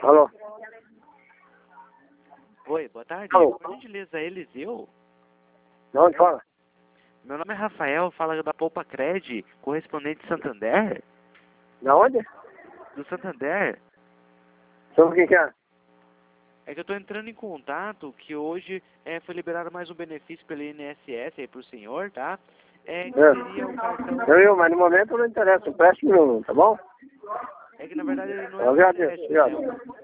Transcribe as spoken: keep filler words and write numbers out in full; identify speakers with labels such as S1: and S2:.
S1: Alô?
S2: Oi, boa tarde.
S1: Alô?
S2: Por gentileza, é Eliseu?
S1: De onde fala?
S2: Meu nome é Rafael, fala da Poupa Cred, correspondente Santander.
S1: Da onde?
S2: Do Santander.
S1: Sobre o que que é?
S2: É que eu estou entrando em contato que hoje é, foi liberado mais um benefício pelo I N S S aí para o senhor, tá? É que seria o cartão...
S1: Eu, eu, mas no momento não interessa, empréstimo não, tá bom?
S2: É que na verdade ele não é
S1: Eu
S2: um
S1: agradeço,
S2: empréstimo, né?
S1: obrigado.